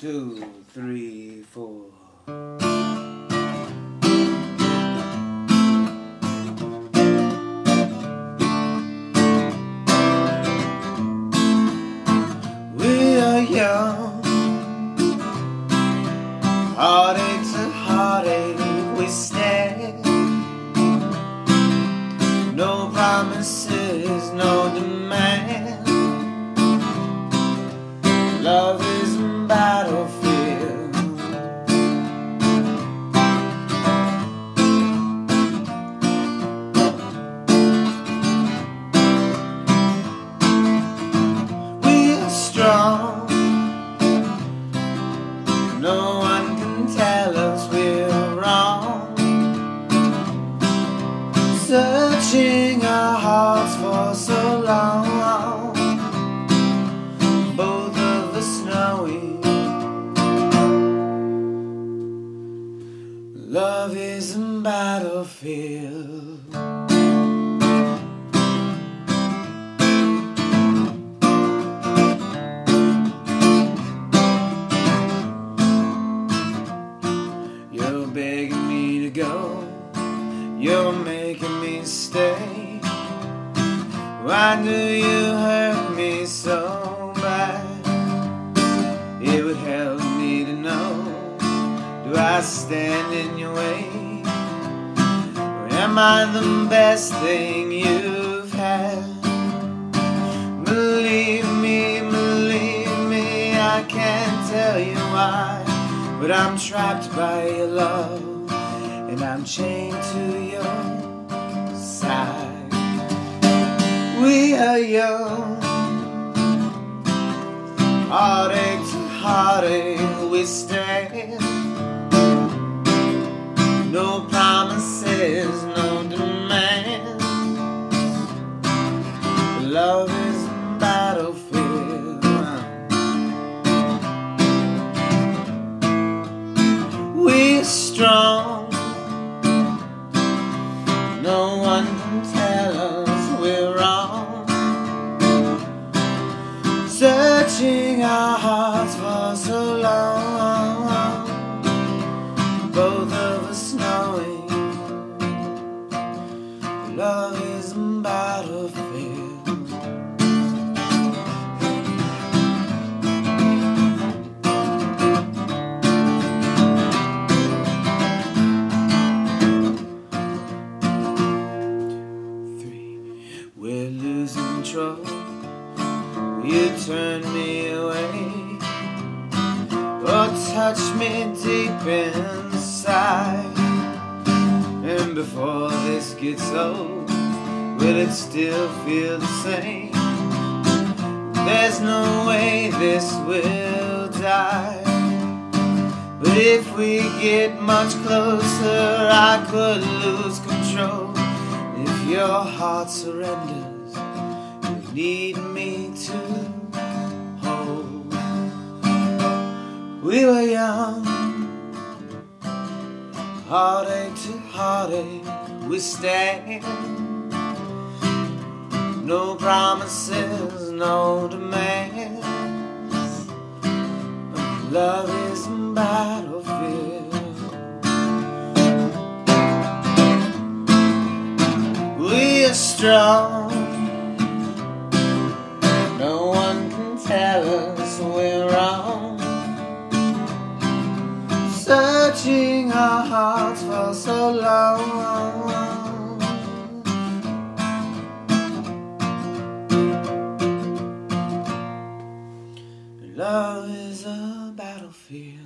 2, 3, 4. We are young, heartache to heartache we stand. No promises, no demand. Love is a battlefield. We are strong. No one can tell us we're wrong. Searching our hearts for so long, both of us knowing love is a battlefield. You're begging me to go, you're making me stay. Why do you hurt me so bad? It would help me to know, do I stand in your way? Or am I the best thing you've had? Believe me, I can't tell you why, but I'm trapped by your love, and I'm chained to your side. We are young, heartache to heartache we stand. No promises, no demands. Love is a battlefield. We're strong. No one can tell us we're wrong. Searching our hearts for so long, both of us knowing love is a battlefield. We're losing control. You turn me away, or touch me deep inside. And before this gets old, will it still feel the same? There's no way this will die. But if we get much closer, I could lose control. If your heart surrenders, you need me to hold. We were young, heartache to heartache we stand. No promises, no demands. Love is a battlefield. We are strong. No one can tell us we're wrong. Searching our hearts for so long. Love is a battlefield.